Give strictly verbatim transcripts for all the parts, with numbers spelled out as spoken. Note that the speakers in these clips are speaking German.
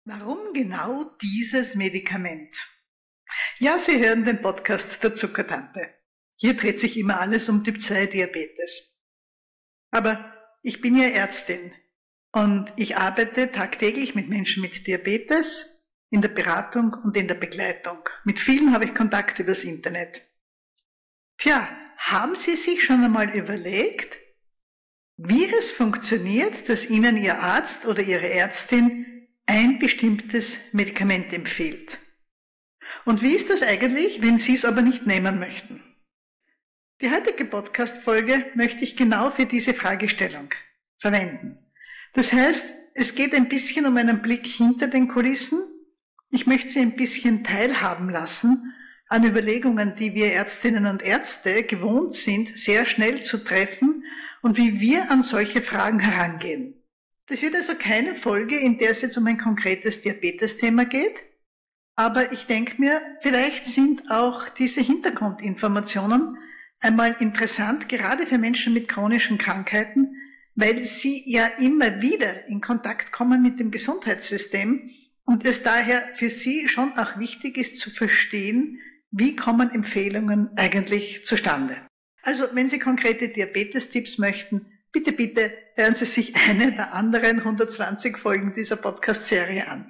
Warum genau dieses Medikament? Ja, Sie hören den Podcast der Zuckertante. Hier dreht sich immer alles um Typ zwei Diabetes. Aber ich bin ja Ärztin und ich arbeite tagtäglich mit Menschen mit Diabetes in der Beratung und in der Begleitung. Mit vielen habe ich Kontakt übers Internet. Tja, haben Sie sich schon einmal überlegt, wie es funktioniert, dass Ihnen Ihr Arzt oder Ihre Ärztin ein bestimmtes Medikament empfiehlt? Und wie ist das eigentlich, wenn Sie es aber nicht nehmen möchten? Die heutige Podcast-Folge möchte ich genau für diese Fragestellung verwenden. Das heißt, es geht ein bisschen um einen Blick hinter den Kulissen. Ich möchte Sie ein bisschen teilhaben lassen an Überlegungen, die wir Ärztinnen und Ärzte gewohnt sind, sehr schnell zu treffen und wie wir an solche Fragen herangehen. Das wird also keine Folge, in der es jetzt um ein konkretes Diabetes-Thema geht, aber ich denke mir, vielleicht sind auch diese Hintergrundinformationen einmal interessant, gerade für Menschen mit chronischen Krankheiten, weil sie ja immer wieder in Kontakt kommen mit dem Gesundheitssystem und es daher für sie schon auch wichtig ist zu verstehen, wie kommen Empfehlungen eigentlich zustande. Also wenn Sie konkrete Diabetes-Tipps möchten, bitte, bitte hören Sie sich eine der anderen hundertzwanzig Folgen dieser Podcast-Serie an.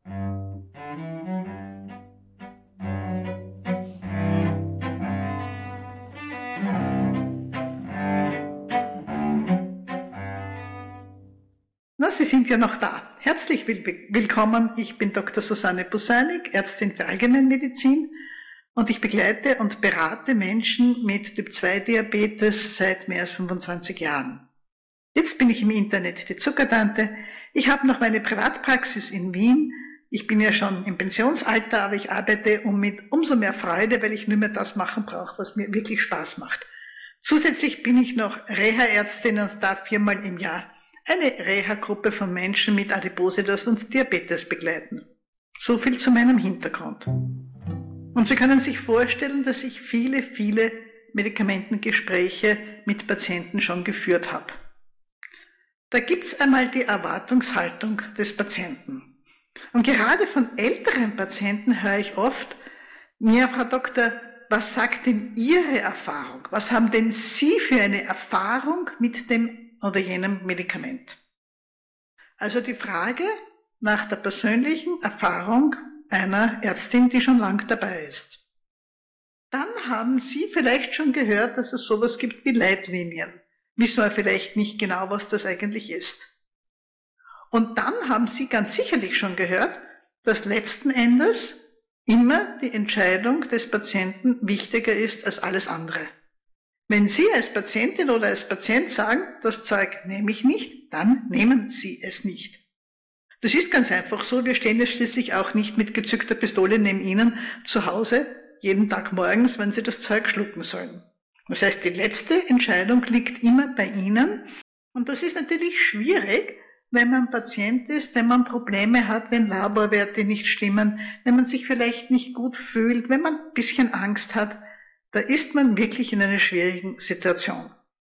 Na, Sie sind ja noch da. Herzlich willkommen. Ich bin Doktor Susanne Busanik, Ärztin für Allgemeinmedizin und ich begleite und berate Menschen mit Typ zwei Diabetes seit mehr als fünfundzwanzig Jahren. Jetzt bin ich im Internet die Zuckertante. Ich habe noch meine Privatpraxis in Wien. Ich bin ja schon im Pensionsalter, aber ich arbeite um mit umso mehr Freude, weil ich nur mehr das machen brauche, was mir wirklich Spaß macht. Zusätzlich bin ich noch Reha-Ärztin und darf viermal im Jahr eine Reha-Gruppe von Menschen mit Adipositas und Diabetes begleiten. So viel zu meinem Hintergrund. Und Sie können sich vorstellen, dass ich viele, viele Medikamentengespräche mit Patienten schon geführt habe. Da gibt's einmal die Erwartungshaltung des Patienten. Und gerade von älteren Patienten höre ich oft, ja, Frau Doktor, was sagt denn Ihre Erfahrung? Was haben denn Sie für eine Erfahrung mit dem oder jenem Medikament? Also die Frage nach der persönlichen Erfahrung einer Ärztin, die schon lang dabei ist. Dann haben Sie vielleicht schon gehört, dass es sowas gibt wie Leitlinien. Wissen wir vielleicht nicht genau, was das eigentlich ist. Und dann haben Sie ganz sicherlich schon gehört, dass letzten Endes immer die Entscheidung des Patienten wichtiger ist als alles andere. Wenn Sie als Patientin oder als Patient sagen, das Zeug nehme ich nicht, dann nehmen Sie es nicht. Das ist ganz einfach so, wir stehen jetzt schließlich auch nicht mit gezückter Pistole neben Ihnen zu Hause, jeden Tag morgens, wenn Sie das Zeug schlucken sollen. Das heißt, die letzte Entscheidung liegt immer bei Ihnen. Und das ist natürlich schwierig, wenn man Patient ist, wenn man Probleme hat, wenn Laborwerte nicht stimmen, wenn man sich vielleicht nicht gut fühlt, wenn man ein bisschen Angst hat. Da ist man wirklich in einer schwierigen Situation.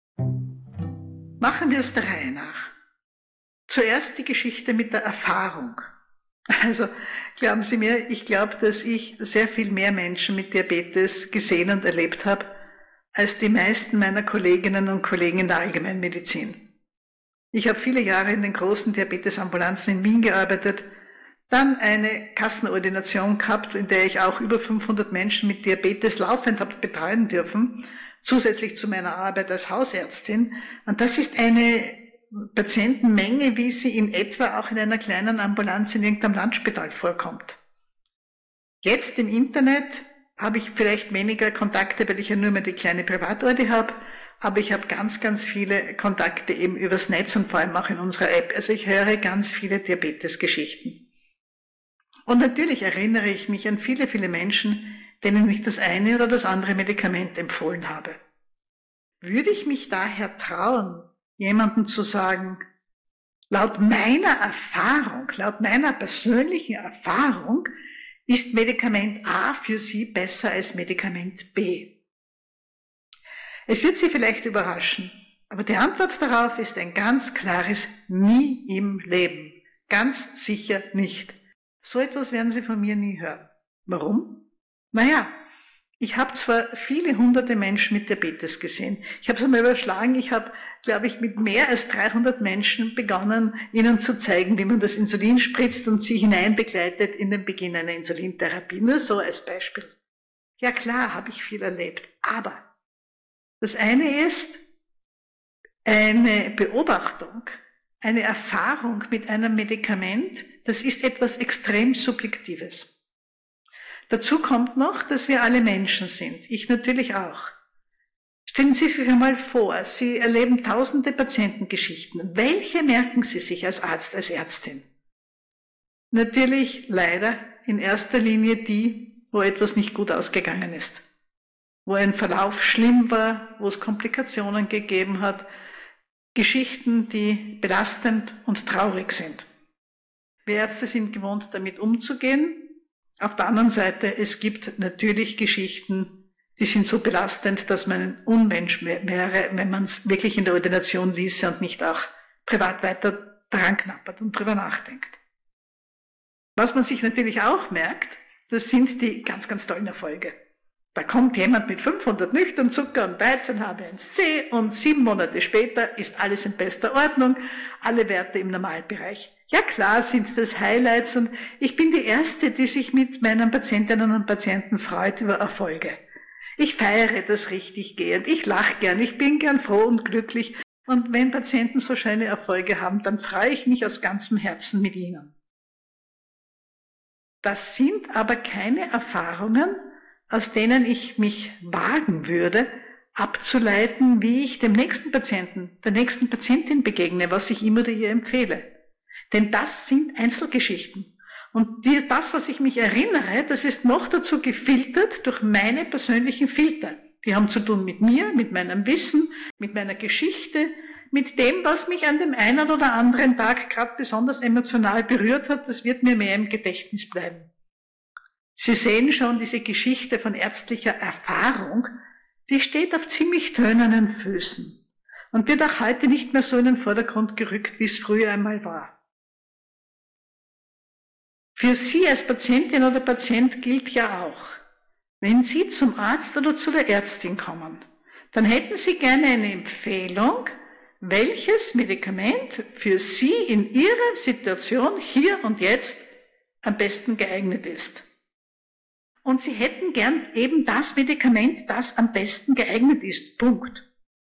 Machen wir es der Reihe nach. Zuerst die Geschichte mit der Erfahrung. Also glauben Sie mir, ich glaube, dass ich sehr viel mehr Menschen mit Diabetes gesehen und erlebt habe, als die meisten meiner Kolleginnen und Kollegen in der Allgemeinmedizin. Ich habe viele Jahre in den großen Diabetesambulanzen in Wien gearbeitet, dann eine Kassenordination gehabt, in der ich auch über fünfhundert Menschen mit Diabetes laufend habe betreuen dürfen, zusätzlich zu meiner Arbeit als Hausärztin. Und das ist eine Patientenmenge, wie sie in etwa auch in einer kleinen Ambulanz in irgendeinem Landspital vorkommt. Jetzt im Internet habe ich vielleicht weniger Kontakte, weil ich ja nur mehr die kleine Privatordi habe, aber ich habe ganz, ganz viele Kontakte eben übers Netz und vor allem auch in unserer App. Also ich höre ganz viele Diabetes-Geschichten. Und natürlich erinnere ich mich an viele, viele Menschen, denen ich das eine oder das andere Medikament empfohlen habe. Würde ich mich daher trauen, jemandem zu sagen, laut meiner Erfahrung, laut meiner persönlichen Erfahrung, ist Medikament A für Sie besser als Medikament B? Es wird Sie vielleicht überraschen, aber die Antwort darauf ist ein ganz klares Nie im Leben. Ganz sicher nicht. So etwas werden Sie von mir nie hören. Warum? Naja, ich habe zwar viele hunderte Menschen mit Diabetes gesehen. Ich habe es einmal überschlagen. Ich habe, glaube ich, mit mehr als dreihundert Menschen begonnen, ihnen zu zeigen, wie man das Insulin spritzt und sie hineinbegleitet in den Beginn einer Insulintherapie. Nur so als Beispiel. Ja klar, habe ich viel erlebt. Aber das eine ist eine Beobachtung, eine Erfahrung mit einem Medikament. Das ist etwas extrem Subjektives. Dazu kommt noch, dass wir alle Menschen sind. Ich natürlich auch. Stellen Sie sich einmal vor, Sie erleben tausende Patientengeschichten. Welche merken Sie sich als Arzt, als Ärztin? Natürlich leider in erster Linie die, wo etwas nicht gut ausgegangen ist. Wo ein Verlauf schlimm war, wo es Komplikationen gegeben hat. Geschichten, die belastend und traurig sind. Wir Ärzte sind gewohnt, damit umzugehen. Auf der anderen Seite, es gibt natürlich Geschichten, die sind so belastend, dass man ein Unmensch wäre, wenn man es wirklich in der Ordination ließe und nicht auch privat weiter dran knappert und drüber nachdenkt. Was man sich natürlich auch merkt, das sind die ganz, ganz tollen Erfolge. Da kommt jemand mit fünfhundert nüchtern Zucker und dreizehn H b eins C und sieben Monate später ist alles in bester Ordnung, alle Werte im Normalbereich. Ja klar sind das Highlights und ich bin die Erste, die sich mit meinen Patientinnen und Patienten freut über Erfolge. Ich feiere das richtig gehend, ich lache gern, ich bin gern froh und glücklich und wenn Patienten so schöne Erfolge haben, dann freue ich mich aus ganzem Herzen mit ihnen. Das sind aber keine Erfahrungen, aus denen ich mich wagen würde, abzuleiten, wie ich dem nächsten Patienten, der nächsten Patientin begegne, was ich ihm oder ihr empfehle. Denn das sind Einzelgeschichten. Und die, das, was ich mich erinnere, das ist noch dazu gefiltert durch meine persönlichen Filter. Die haben zu tun mit mir, mit meinem Wissen, mit meiner Geschichte, mit dem, was mich an dem einen oder anderen Tag gerade besonders emotional berührt hat. Das wird mir mehr im Gedächtnis bleiben. Sie sehen schon, diese Geschichte von ärztlicher Erfahrung, die steht auf ziemlich tönernen Füßen und wird auch heute nicht mehr so in den Vordergrund gerückt, wie es früher einmal war. Für Sie als Patientin oder Patient gilt ja auch, wenn Sie zum Arzt oder zu der Ärztin kommen, dann hätten Sie gerne eine Empfehlung, welches Medikament für Sie in Ihrer Situation hier und jetzt am besten geeignet ist. Und Sie hätten gern eben das Medikament, das am besten geeignet ist. Punkt.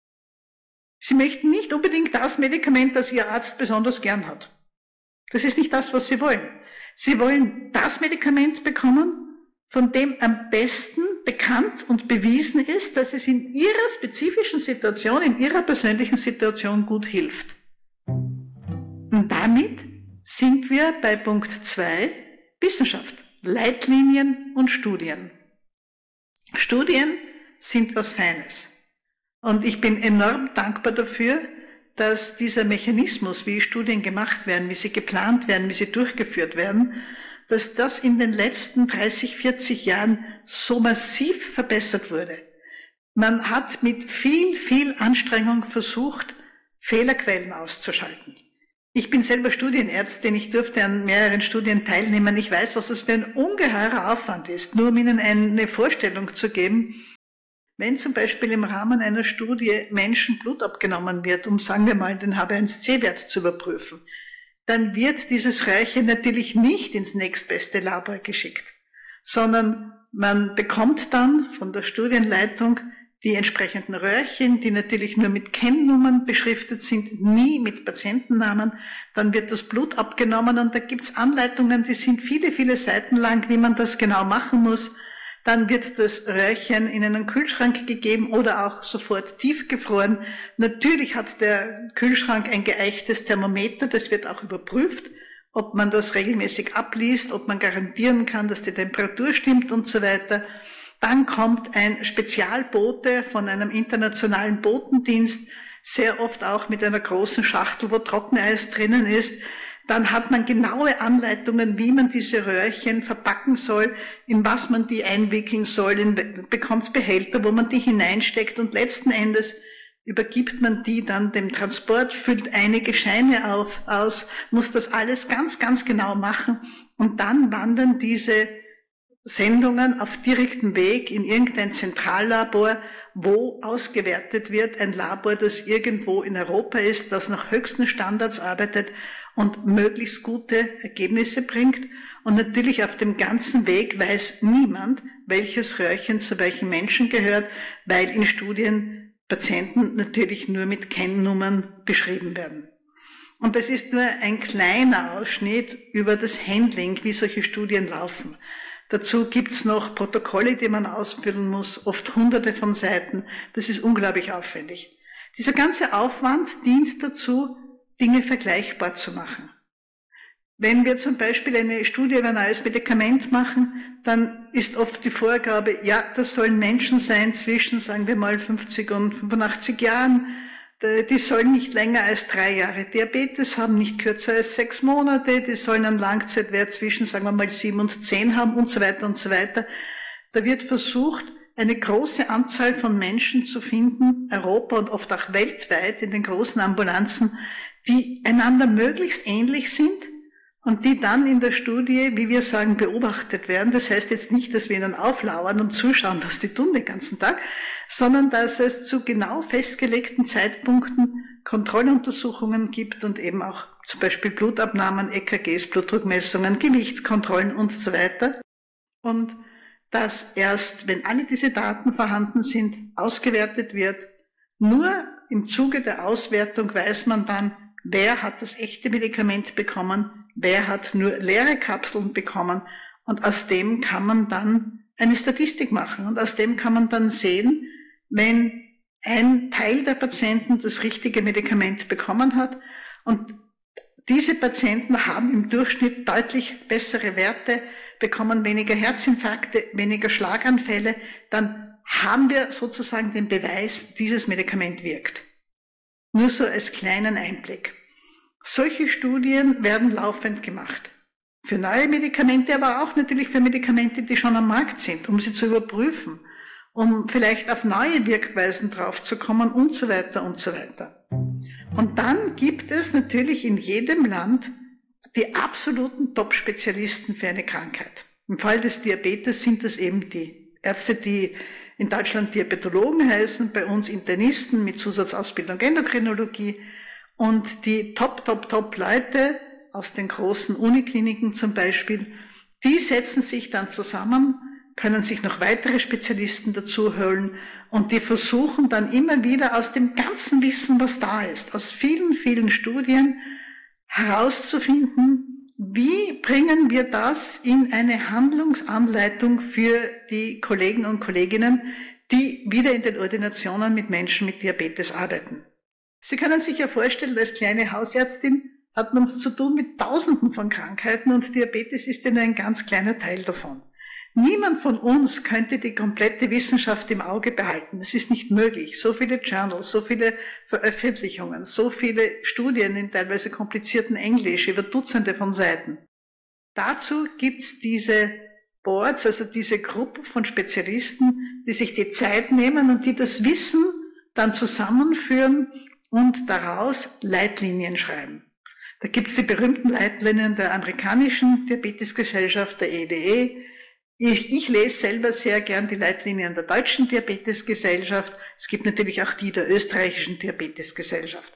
Sie möchten nicht unbedingt das Medikament, das Ihr Arzt besonders gern hat. Das ist nicht das, was Sie wollen. Sie wollen das Medikament bekommen, von dem am besten bekannt und bewiesen ist, dass es in Ihrer spezifischen Situation, in Ihrer persönlichen Situation gut hilft. Und damit sind wir bei Punkt zwei, Wissenschaft. Leitlinien und Studien. Studien sind was Feines. Und ich bin enorm dankbar dafür, dass dieser Mechanismus, wie Studien gemacht werden, wie sie geplant werden, wie sie durchgeführt werden, dass das in den letzten dreißig, vierzig Jahren so massiv verbessert wurde. Man hat mit viel, viel Anstrengung versucht, Fehlerquellen auszuschalten. Ich bin selber Studienärztin, ich durfte an mehreren Studien teilnehmen. Ich weiß, was das für ein ungeheurer Aufwand ist, nur um Ihnen eine Vorstellung zu geben. Wenn zum Beispiel im Rahmen einer Studie Menschen Blut abgenommen wird, um, sagen wir mal, den H b eins C Wert zu überprüfen, dann wird dieses Röhrchen natürlich nicht ins nächstbeste Labor geschickt, sondern man bekommt dann von der Studienleitung die entsprechenden Röhrchen, die natürlich nur mit Kennnummern beschriftet sind, nie mit Patientennamen. Dann wird das Blut abgenommen und da gibt's Anleitungen, die sind viele, viele Seiten lang, wie man das genau machen muss. Dann wird das Röhrchen in einen Kühlschrank gegeben oder auch sofort tiefgefroren. Natürlich hat der Kühlschrank ein geeichtes Thermometer, das wird auch überprüft, ob man das regelmäßig abliest, ob man garantieren kann, dass die Temperatur stimmt und so weiter. Dann kommt ein Spezialbote von einem internationalen Botendienst, sehr oft auch mit einer großen Schachtel, wo Trockeneis drinnen ist. Dann hat man genaue Anleitungen, wie man diese Röhrchen verpacken soll, in was man die einwickeln soll, in, bekommt Behälter, wo man die hineinsteckt und letzten Endes übergibt man die dann dem Transport, füllt einige Scheine auf, aus, muss das alles ganz, ganz genau machen. Und dann wandern diese Sendungen auf direktem Weg in irgendein Zentrallabor, wo ausgewertet wird, ein Labor, das irgendwo in Europa ist, das nach höchsten Standards arbeitet und möglichst gute Ergebnisse bringt. Und natürlich auf dem ganzen Weg weiß niemand, welches Röhrchen zu welchen Menschen gehört, weil in Studien Patienten natürlich nur mit Kennnummern beschrieben werden. Und das ist nur ein kleiner Ausschnitt über das Handling, wie solche Studien laufen. Dazu gibt's noch Protokolle, die man ausfüllen muss, oft hunderte von Seiten. Das ist unglaublich aufwendig. Dieser ganze Aufwand dient dazu, Dinge vergleichbar zu machen. Wenn wir zum Beispiel eine Studie über ein neues Medikament machen, dann ist oft die Vorgabe, ja, das sollen Menschen sein zwischen, sagen wir mal, fünfzig und fünfundachtzig Jahren. Die sollen nicht länger als drei Jahre Diabetes haben, nicht kürzer als sechs Monate. Die sollen einen Langzeitwert zwischen, sagen wir mal, sieben und zehn haben und so weiter und so weiter. Da wird versucht, eine große Anzahl von Menschen zu finden, Europa und oft auch weltweit in den großen Ambulanzen, die einander möglichst ähnlich sind und die dann in der Studie, wie wir sagen, beobachtet werden. Das heißt jetzt nicht, dass wir ihnen auflauern und zuschauen, was die tun den ganzen Tag, sondern dass es zu genau festgelegten Zeitpunkten Kontrolluntersuchungen gibt und eben auch zum Beispiel Blutabnahmen, E K Gs, Blutdruckmessungen, Gewichtskontrollen und so weiter. Und dass erst, wenn alle diese Daten vorhanden sind, ausgewertet wird. Nur im Zuge der Auswertung weiß man dann, wer hat das echte Medikament bekommen, wer hat nur leere Kapseln bekommen. Und aus dem kann man dann eine Statistik machen. Und aus dem kann man dann sehen, wenn ein Teil der Patienten das richtige Medikament bekommen hat und diese Patienten haben im Durchschnitt deutlich bessere Werte, bekommen weniger Herzinfarkte, weniger Schlaganfälle, dann haben wir sozusagen den Beweis, dieses Medikament wirkt. Nur so als kleinen Einblick. Solche Studien werden laufend gemacht. Für neue Medikamente, aber auch natürlich für Medikamente, die schon am Markt sind, um sie zu überprüfen, um vielleicht auf neue Wirkweisen draufzukommen und so weiter und so weiter. Und dann gibt es natürlich in jedem Land die absoluten Top-Spezialisten für eine Krankheit. Im Fall des Diabetes sind das eben die Ärzte, die in Deutschland Diabetologen heißen, bei uns Internisten mit Zusatzausbildung Endokrinologie und die Top, Top, Top Leute aus den großen Unikliniken zum Beispiel, die setzen sich dann zusammen, können sich noch weitere Spezialisten dazu holen und die versuchen dann immer wieder aus dem ganzen Wissen, was da ist, aus vielen, vielen Studien herauszufinden, wie bringen wir das in eine Handlungsanleitung für die Kollegen und Kolleginnen, die wieder in den Ordinationen mit Menschen mit Diabetes arbeiten. Sie können sich ja vorstellen, als kleine Hausärztin hat man es zu tun mit Tausenden von Krankheiten und Diabetes ist ja nur ein ganz kleiner Teil davon. Niemand von uns könnte die komplette Wissenschaft im Auge behalten. Es ist nicht möglich. So viele Journals, so viele Veröffentlichungen, so viele Studien in teilweise komplizierten Englisch über Dutzende von Seiten. Dazu gibt's diese Boards, also diese Gruppe von Spezialisten, die sich die Zeit nehmen und die das Wissen dann zusammenführen und daraus Leitlinien schreiben. Da gibt's die berühmten Leitlinien der amerikanischen Diabetesgesellschaft, der E D E. Ich, ich lese selber sehr gern die Leitlinien der Deutschen Diabetesgesellschaft. Es gibt natürlich auch die der Österreichischen Diabetesgesellschaft.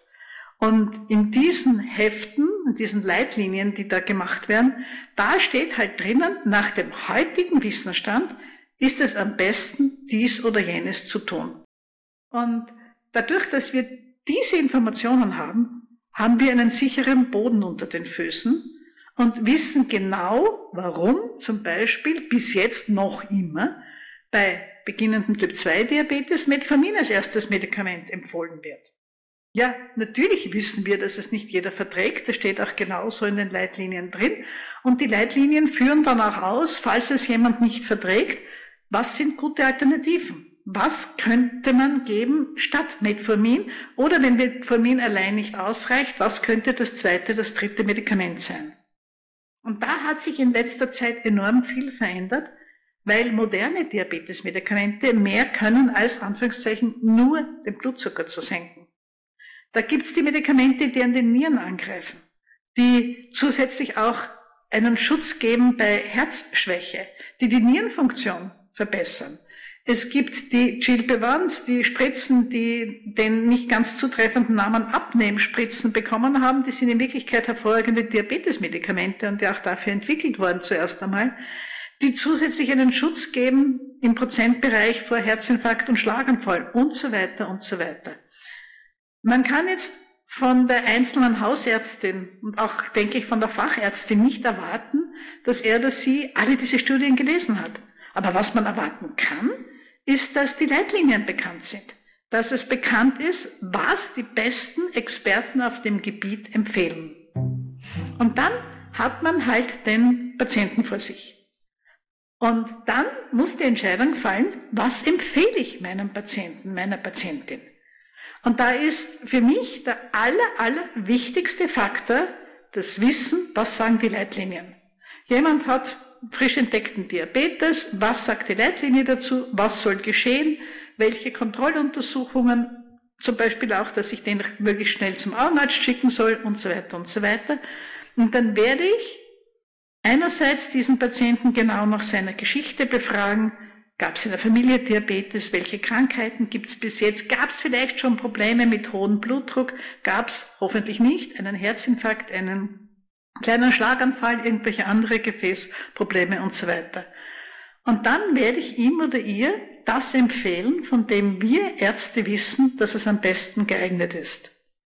Und in diesen Heften, in diesen Leitlinien, die da gemacht werden, da steht halt drinnen, nach dem heutigen Wissensstand ist es am besten, dies oder jenes zu tun. Und dadurch, dass wir diese Informationen haben, haben wir einen sicheren Boden unter den Füßen und wissen genau, warum zum Beispiel bis jetzt noch immer bei beginnendem Typ zwei Diabetes Metformin als erstes Medikament empfohlen wird. Ja, natürlich wissen wir, dass es nicht jeder verträgt, das steht auch genauso in den Leitlinien drin. Und die Leitlinien führen dann auch aus, falls es jemand nicht verträgt, was sind gute Alternativen? Was könnte man geben statt Metformin? Oder wenn Metformin allein nicht ausreicht, was könnte das zweite, das dritte Medikament sein? Und da hat sich in letzter Zeit enorm viel verändert, weil moderne Diabetesmedikamente mehr können als Anführungszeichen nur den Blutzucker zu senken. Da gibt's die Medikamente, die an den Nieren angreifen, die zusätzlich auch einen Schutz geben bei Herzschwäche, die die Nierenfunktion verbessern. Es gibt die G L P eins, die Spritzen, die den nicht ganz zutreffenden Namen Abnehmspritzen bekommen haben. Die sind in Wirklichkeit hervorragende Diabetesmedikamente und die auch dafür entwickelt worden zuerst einmal, die zusätzlich einen Schutz geben im Prozentbereich vor Herzinfarkt und Schlaganfall und so weiter und so weiter. Man kann jetzt von der einzelnen Hausärztin und auch, denke ich, von der Fachärztin nicht erwarten, dass er oder sie alle diese Studien gelesen hat. Aber was man erwarten kann, ist, dass die Leitlinien bekannt sind, dass es bekannt ist, was die besten Experten auf dem Gebiet empfehlen. Und dann hat man halt den Patienten vor sich. Und dann muss die Entscheidung fallen, was empfehle ich meinem Patienten, meiner Patientin. Und da ist für mich der aller, aller wichtigste Faktor das Wissen, was sagen die Leitlinien. Jemand hat frisch entdeckten Diabetes, was sagt die Leitlinie dazu, was soll geschehen, welche Kontrolluntersuchungen, zum Beispiel auch, dass ich den möglichst schnell zum Augenarzt schicken soll und so weiter und so weiter. Und dann werde ich einerseits diesen Patienten genau nach seiner Geschichte befragen. Gab es in der Familie Diabetes? Welche Krankheiten gibt es bis jetzt? Gab es vielleicht schon Probleme mit hohem Blutdruck? Gab es hoffentlich nicht einen Herzinfarkt, einen kleinen Schlaganfall, irgendwelche andere Gefäßprobleme und so weiter. Und dann werde ich ihm oder ihr das empfehlen, von dem wir Ärzte wissen, dass es am besten geeignet ist.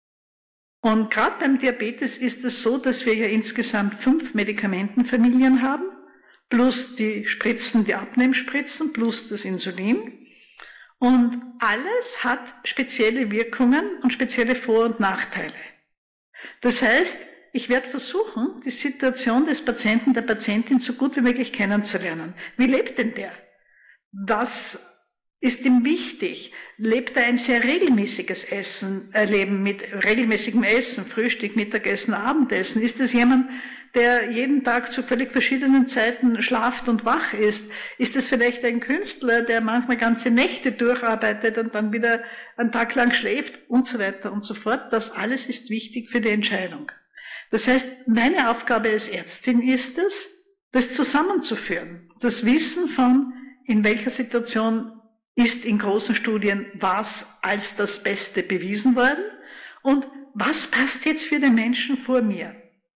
Und gerade beim Diabetes ist es so, dass wir ja insgesamt fünf Medikamentenfamilien haben, plus die Spritzen, die Abnehmspritzen, plus das Insulin. Und alles hat spezielle Wirkungen und spezielle Vor- und Nachteile. Das heißt, ich werde versuchen, die Situation des Patienten, der Patientin so gut wie möglich kennenzulernen. Wie lebt denn der? Was ist ihm wichtig? Lebt er ein sehr regelmäßiges Essen, äh, Leben mit regelmäßigem Essen, Frühstück, Mittagessen, Abendessen? Ist es jemand, der jeden Tag zu völlig verschiedenen Zeiten schlaft und wach ist? Ist es vielleicht ein Künstler, der manchmal ganze Nächte durcharbeitet und dann wieder einen Tag lang schläft und so weiter und so fort? Das alles ist wichtig für die Entscheidung. Das heißt, meine Aufgabe als Ärztin ist es, das zusammenzuführen. Das Wissen von, in welcher Situation ist in großen Studien was als das Beste bewiesen worden und was passt jetzt für den Menschen vor mir.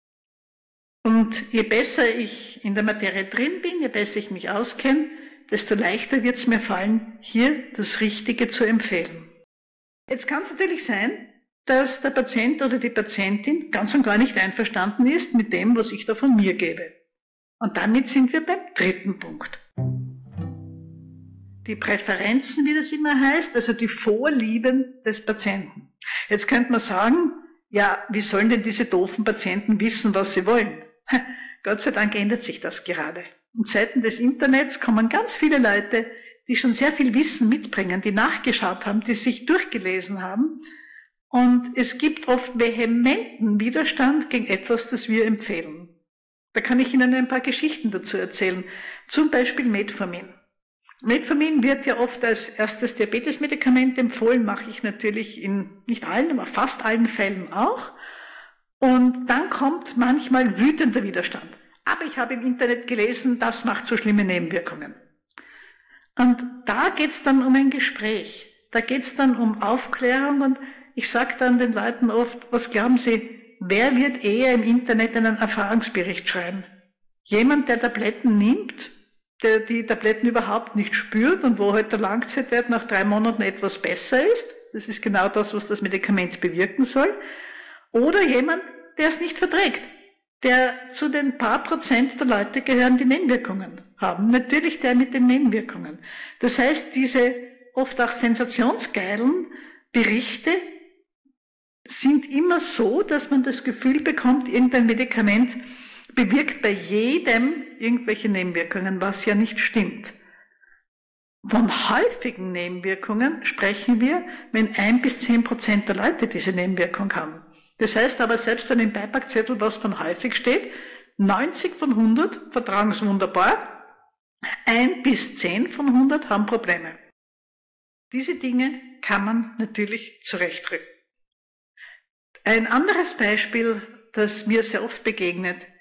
Und je besser ich in der Materie drin bin, je besser ich mich auskenne, desto leichter wird es mir fallen, hier das Richtige zu empfehlen. Jetzt kann es natürlich sein, dass der Patient oder die Patientin ganz und gar nicht einverstanden ist mit dem, was ich da von mir gebe. Und damit sind wir beim dritten Punkt. Die Präferenzen, wie das immer heißt, also die Vorlieben des Patienten. Jetzt könnte man sagen, ja, wie sollen denn diese doofen Patienten wissen, was sie wollen? Gott sei Dank ändert sich das gerade. In Zeiten des Internets kommen ganz viele Leute, die schon sehr viel Wissen mitbringen, die nachgeschaut haben, die sich durchgelesen haben. Und es gibt oft vehementen Widerstand gegen etwas, das wir empfehlen. Da kann ich Ihnen ein paar Geschichten dazu erzählen. Zum Beispiel Metformin. Metformin wird ja oft als erstes Diabetesmedikament empfohlen, mache ich natürlich in nicht allen, aber fast allen Fällen auch. Und dann kommt manchmal wütender Widerstand. Aber ich habe im Internet gelesen, das macht so schlimme Nebenwirkungen. Und da geht es dann um ein Gespräch. Da geht es dann um Aufklärung und ich sage dann den Leuten oft, was glauben Sie, wer wird eher im Internet einen Erfahrungsbericht schreiben? Jemand, der Tabletten nimmt, der die Tabletten überhaupt nicht spürt und wo halt der Langzeitwert nach drei Monaten etwas besser ist. Das ist genau das, was das Medikament bewirken soll. Oder jemand, der es nicht verträgt, der zu den paar Prozent der Leute gehören, die Nebenwirkungen haben. Natürlich der mit den Nebenwirkungen. Das heißt, diese oft auch sensationsgeilen Berichte sind immer so, dass man das Gefühl bekommt, irgendein Medikament bewirkt bei jedem irgendwelche Nebenwirkungen, was ja nicht stimmt. Von häufigen Nebenwirkungen sprechen wir, wenn ein bis zehn Prozent der Leute diese Nebenwirkung haben. Das heißt aber, selbst wenn im Beipackzettel was von häufig steht, neunzig von hundert vertragen es wunderbar, ein bis zehn von hundert haben Probleme. Diese Dinge kann man natürlich zurechtrücken. Ein anderes Beispiel, das mir sehr oft begegnet,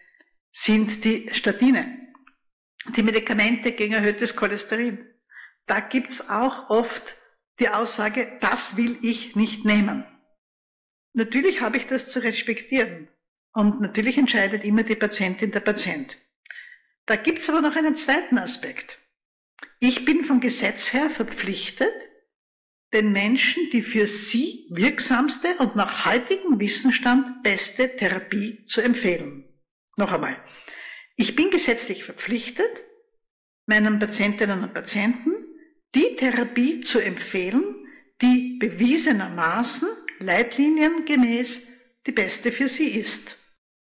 sind die Statine, die Medikamente gegen erhöhtes Cholesterin. Da gibt's auch oft die Aussage, das will ich nicht nehmen. Natürlich habe ich das zu respektieren und natürlich entscheidet immer die Patientin, der Patient. Da gibt's aber noch einen zweiten Aspekt. Ich bin vom Gesetz her verpflichtet, den Menschen die für sie wirksamste und nach heutigem Wissensstand beste Therapie zu empfehlen. Noch einmal. Ich bin gesetzlich verpflichtet, meinen Patientinnen und Patienten die Therapie zu empfehlen, die bewiesenermaßen leitliniengemäß die beste für sie ist.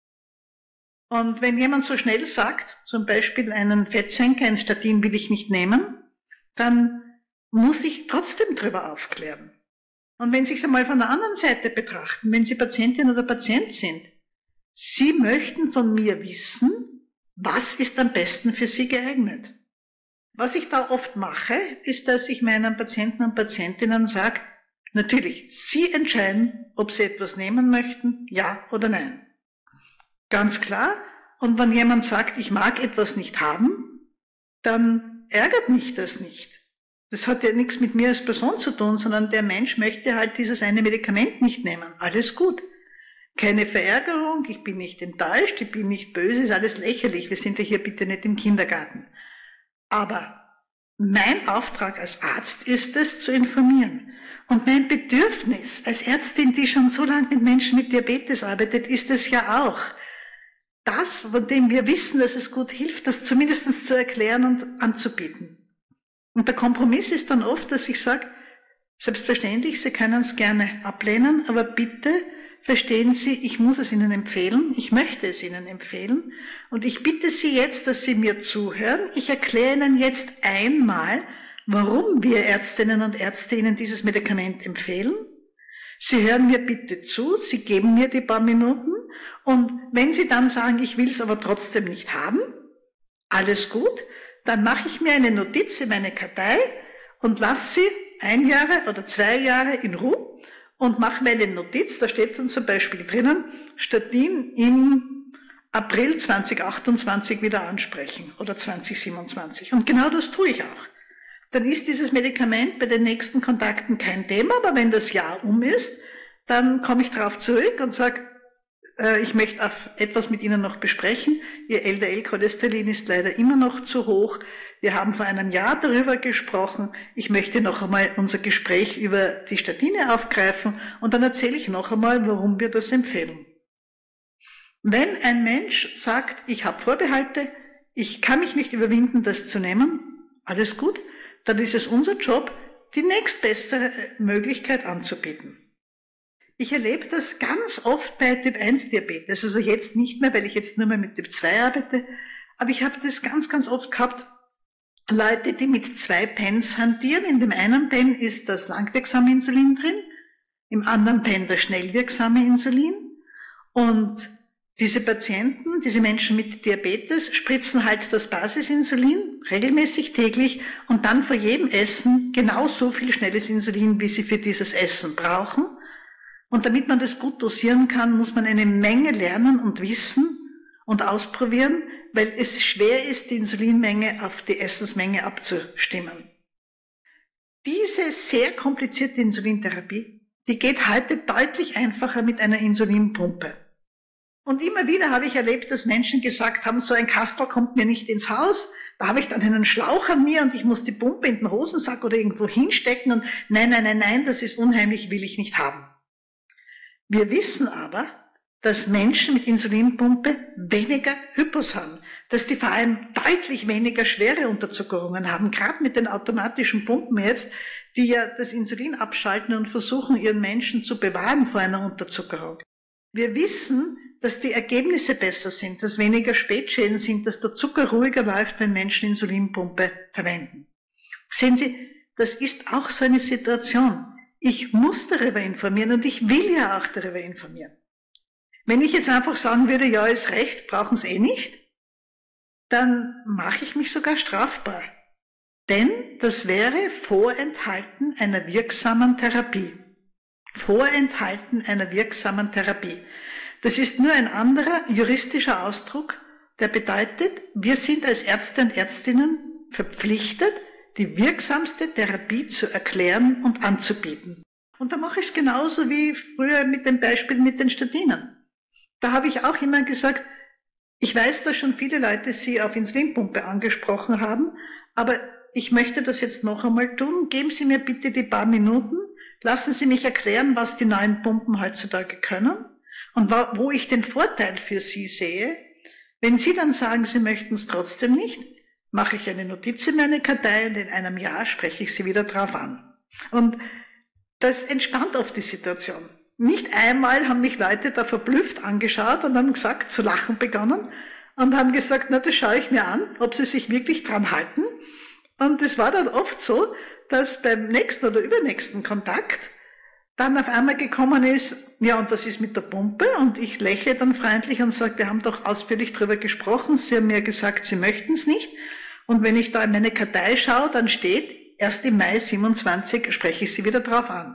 Und wenn jemand so schnell sagt, zum Beispiel einen Fettsenker, ein Statin will ich nicht nehmen, dann muss ich trotzdem darüber aufklären. Und wenn Sie es einmal von der anderen Seite betrachten, wenn Sie Patientin oder Patient sind, Sie möchten von mir wissen, was ist am besten für Sie geeignet. Was ich da oft mache, ist, dass ich meinen Patienten und Patientinnen sage, natürlich, Sie entscheiden, ob Sie etwas nehmen möchten, ja oder nein. Ganz klar. Und wenn jemand sagt, ich mag etwas nicht haben, dann ärgert mich das nicht. Das hat ja nichts mit mir als Person zu tun, sondern der Mensch möchte halt dieses eine Medikament nicht nehmen. Alles gut. Keine Verärgerung, ich bin nicht enttäuscht, ich bin nicht böse, ist alles lächerlich. Wir sind ja hier bitte nicht im Kindergarten. Aber mein Auftrag als Arzt ist es, zu informieren. Und mein Bedürfnis als Ärztin, die schon so lange mit Menschen mit Diabetes arbeitet, ist es ja auch, das, von dem wir wissen, dass es gut hilft, das zumindest zu erklären und anzubieten. Und der Kompromiss ist dann oft, dass ich sage, selbstverständlich, Sie können es gerne ablehnen, aber bitte verstehen Sie, ich muss es Ihnen empfehlen, ich möchte es Ihnen empfehlen und ich bitte Sie jetzt, dass Sie mir zuhören. Ich erkläre Ihnen jetzt einmal, warum wir Ärztinnen und Ärzte Ihnen dieses Medikament empfehlen. Sie hören mir bitte zu, Sie geben mir die paar Minuten und wenn Sie dann sagen, ich will es aber trotzdem nicht haben, alles gut, dann mache ich mir eine Notiz in meine Kartei und lasse Sie ein Jahre oder zwei Jahre in Ruhe und mache mir eine Notiz, da steht dann zum Beispiel drinnen, Statin im April zweitausendachtundzwanzig wieder ansprechen oder zweitausendsiebenundzwanzig. Und genau das tue ich auch. Dann ist dieses Medikament bei den nächsten Kontakten kein Thema, aber wenn das Jahr um ist, dann komme ich darauf zurück und sage, äh, ich möchte etwas mit Ihnen noch besprechen. Ihr L D L-Cholesterin ist leider immer noch zu hoch. Wir haben vor einem Jahr darüber gesprochen. Ich möchte noch einmal unser Gespräch über die Statine aufgreifen und dann erzähle ich noch einmal, warum wir das empfehlen. Wenn ein Mensch sagt, ich habe Vorbehalte, ich kann mich nicht überwinden, das zu nehmen, alles gut, dann ist es unser Job, die nächstbessere Möglichkeit anzubieten. Ich erlebe das ganz oft bei Typ eins Diabetes, also jetzt nicht mehr, weil ich jetzt nur mehr mit Typ zwei arbeite, aber ich habe das ganz, ganz oft gehabt, Leute, die mit zwei Pens hantieren. In dem einen Pen ist das langwirksame Insulin drin, im anderen Pen das schnellwirksame Insulin und diese Patienten, diese Menschen mit Diabetes spritzen halt das Basisinsulin regelmäßig täglich und dann vor jedem Essen genau so viel schnelles Insulin, wie sie für dieses Essen brauchen. Und damit man das gut dosieren kann, muss man eine Menge lernen und wissen und ausprobieren, weil es schwer ist, die Insulinmenge auf die Essensmenge abzustimmen. Diese sehr komplizierte Insulintherapie, die geht heute deutlich einfacher mit einer Insulinpumpe. Und immer wieder habe ich erlebt, dass Menschen gesagt haben, so ein Kastel kommt mir nicht ins Haus, da habe ich dann einen Schlauch an mir und ich muss die Pumpe in den Hosensack oder irgendwo hinstecken und nein, nein, nein, nein, das ist unheimlich, will ich nicht haben. Wir wissen aber, dass Menschen mit Insulinpumpe weniger Hypos haben, dass die vor allem deutlich weniger schwere Unterzuckerungen haben, gerade mit den automatischen Pumpen jetzt, die ja das Insulin abschalten und versuchen, ihren Menschen zu bewahren vor einer Unterzuckerung. Wir wissen, dass die Ergebnisse besser sind, dass weniger Spätschäden sind, dass der Zucker ruhiger läuft, wenn Menschen Insulinpumpe verwenden. Sehen Sie, das ist auch so eine Situation. Ich muss darüber informieren und ich will ja auch darüber informieren. Wenn ich jetzt einfach sagen würde, ja, ist recht, brauchen Sie eh nicht, dann mache ich mich sogar strafbar. Denn das wäre Vorenthalten einer wirksamen Therapie. Vorenthalten einer wirksamen Therapie. Das ist nur ein anderer juristischer Ausdruck der bedeutet, wir sind als Ärzte und Ärztinnen verpflichtet, die wirksamste Therapie zu erklären und anzubieten. Und da mache ich es genauso wie früher mit dem Beispiel mit den Statinen. Da habe ich auch immer gesagt, ich weiß, dass schon viele Leute Sie auf Insulinpumpe angesprochen haben, aber ich möchte das jetzt noch einmal tun. Geben Sie mir bitte die paar Minuten, lassen Sie mich erklären, was die neuen Pumpen heutzutage können und wo ich den Vorteil für Sie sehe. Wenn Sie dann sagen, Sie möchten es trotzdem nicht, mache ich eine Notiz in meine Kartei und in einem Jahr spreche ich Sie wieder drauf an. Und das entspannt oft die Situation. Nicht einmal haben mich Leute da verblüfft angeschaut und haben gesagt, zu lachen begonnen und haben gesagt, na, das schaue ich mir an, ob sie sich wirklich dran halten. Und es war dann oft so, dass beim nächsten oder übernächsten Kontakt dann auf einmal gekommen ist, ja, und was ist mit der Pumpe? Und ich lächle dann freundlich und sage, wir haben doch ausführlich drüber gesprochen, Sie haben mir gesagt, Sie möchten es nicht. Und wenn ich da in meine Kartei schaue, dann steht, erst im Mai siebenundzwanzig spreche ich Sie wieder drauf an.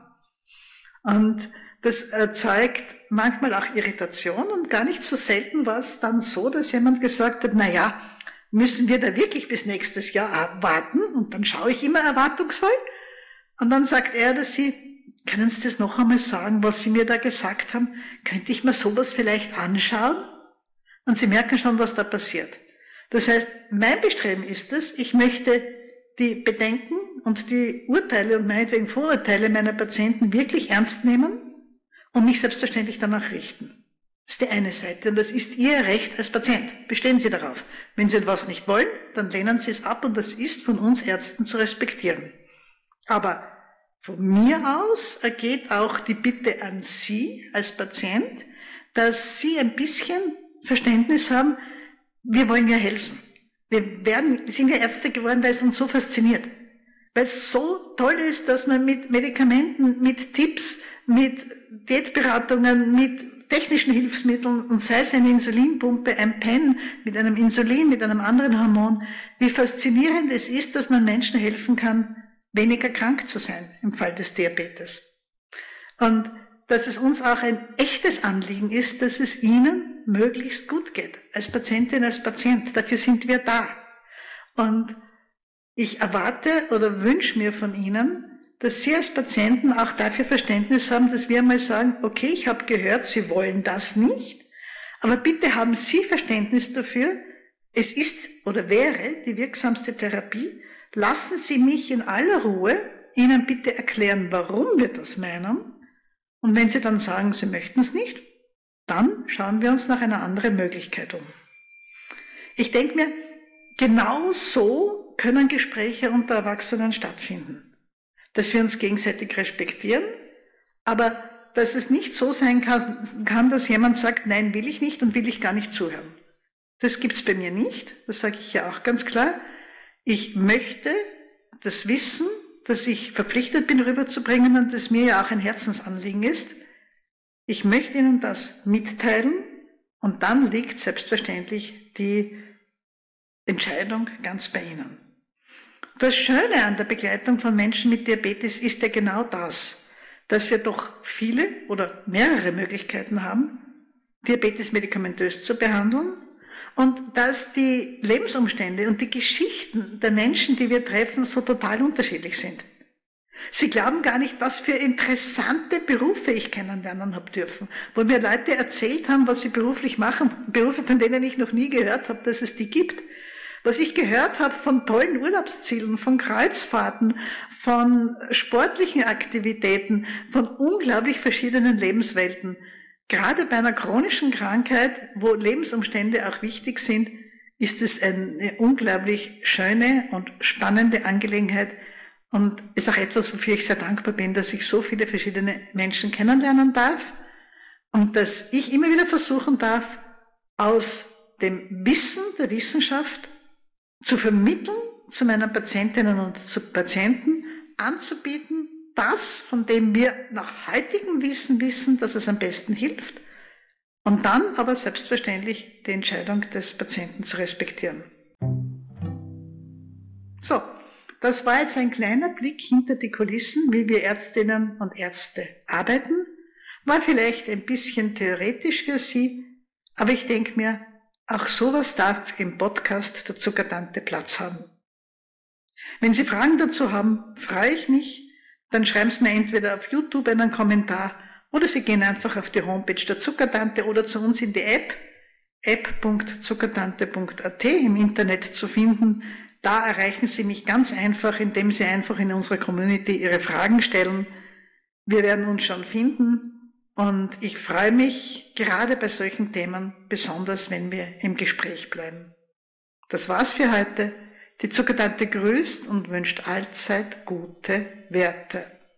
Und das erzeugt manchmal auch Irritation und gar nicht so selten war es dann so, dass jemand gesagt hat, na ja, müssen wir da wirklich bis nächstes Jahr warten? Und dann schaue ich immer erwartungsvoll. Und dann sagt er oder sie, können Sie das noch einmal sagen, was Sie mir da gesagt haben? Könnte ich mir sowas vielleicht anschauen? Und Sie merken schon, was da passiert. Das heißt, mein Bestreben ist es, ich möchte die Bedenken und die Urteile und meinetwegen Vorurteile meiner Patienten wirklich ernst nehmen und mich selbstverständlich danach richten. Das ist die eine Seite und das ist Ihr Recht als Patient. Bestehen Sie darauf. Wenn Sie etwas nicht wollen, dann lehnen Sie es ab und das ist von uns Ärzten zu respektieren. Aber von mir aus ergeht auch die Bitte an Sie als Patient, dass Sie ein bisschen Verständnis haben, wir wollen ja helfen. Wir werden, sind ja Ärzte geworden, weil es uns so fasziniert. Weil es so toll ist, dass man mit Medikamenten, mit Tipps, mit Diätberatungen, mit technischen Hilfsmitteln und sei es eine Insulinpumpe, ein Pen mit einem Insulin, mit einem anderen Hormon, wie faszinierend es ist, dass man Menschen helfen kann, weniger krank zu sein im Fall des Diabetes. Und dass es uns auch ein echtes Anliegen ist, dass es Ihnen möglichst gut geht, als Patientin, als Patient. Dafür sind wir da. Und ich erwarte oder wünsche mir von Ihnen, dass Sie als Patienten auch dafür Verständnis haben, dass wir einmal sagen, okay, ich habe gehört, Sie wollen das nicht, aber bitte haben Sie Verständnis dafür, es ist oder wäre die wirksamste Therapie. Lassen Sie mich in aller Ruhe Ihnen bitte erklären, warum wir das meinen. Und wenn Sie dann sagen, Sie möchten es nicht, dann schauen wir uns nach einer anderen Möglichkeit um. Ich denke mir, genau so können Gespräche unter Erwachsenen stattfinden. Dass wir uns gegenseitig respektieren, aber dass es nicht so sein kann, kann, dass jemand sagt, nein, will ich nicht und will ich gar nicht zuhören. Das gibt's bei mir nicht, das sage ich ja auch ganz klar. Ich möchte das Wissen, das ich verpflichtet bin rüberzubringen und das mir ja auch ein Herzensanliegen ist, ich möchte Ihnen das mitteilen und dann liegt selbstverständlich die Entscheidung ganz bei Ihnen. Das Schöne an der Begleitung von Menschen mit Diabetes ist ja genau das, dass wir doch viele oder mehrere Möglichkeiten haben, Diabetes medikamentös zu behandeln und dass die Lebensumstände und die Geschichten der Menschen, die wir treffen, so total unterschiedlich sind. Sie glauben gar nicht, was für interessante Berufe ich kennenlernen habe dürfen, wo mir Leute erzählt haben, was sie beruflich machen, Berufe, von denen ich noch nie gehört habe, dass es die gibt. Was ich gehört habe von tollen Urlaubszielen, von Kreuzfahrten, von sportlichen Aktivitäten, von unglaublich verschiedenen Lebenswelten. Gerade bei einer chronischen Krankheit, wo Lebensumstände auch wichtig sind, ist es eine unglaublich schöne und spannende Angelegenheit und ist auch etwas, wofür ich sehr dankbar bin, dass ich so viele verschiedene Menschen kennenlernen darf und dass ich immer wieder versuchen darf, aus dem Wissen der Wissenschaft zu vermitteln zu meinen Patientinnen und zu Patienten, anzubieten, das, von dem wir nach heutigem Wissen wissen, dass es am besten hilft, und dann aber selbstverständlich die Entscheidung des Patienten zu respektieren. So, das war jetzt ein kleiner Blick hinter die Kulissen, wie wir Ärztinnen und Ärzte arbeiten. War vielleicht ein bisschen theoretisch für Sie, aber ich denke mir, Auch sowas darf im Podcast der Zuckertante Platz haben. Wenn Sie Fragen dazu haben, freue ich mich, dann schreiben Sie mir entweder auf YouTube einen Kommentar oder Sie gehen einfach auf die Homepage der Zuckertante oder zu uns in die App, app punkt zuckertante punkt a t im Internet zu finden. Da erreichen Sie mich ganz einfach, indem Sie einfach in unserer Community Ihre Fragen stellen. Wir werden uns schon finden. Und ich freue mich gerade bei solchen Themen besonders, wenn wir im Gespräch bleiben. Das war's für heute. Die Zuckertante grüßt und wünscht allzeit gute Werte.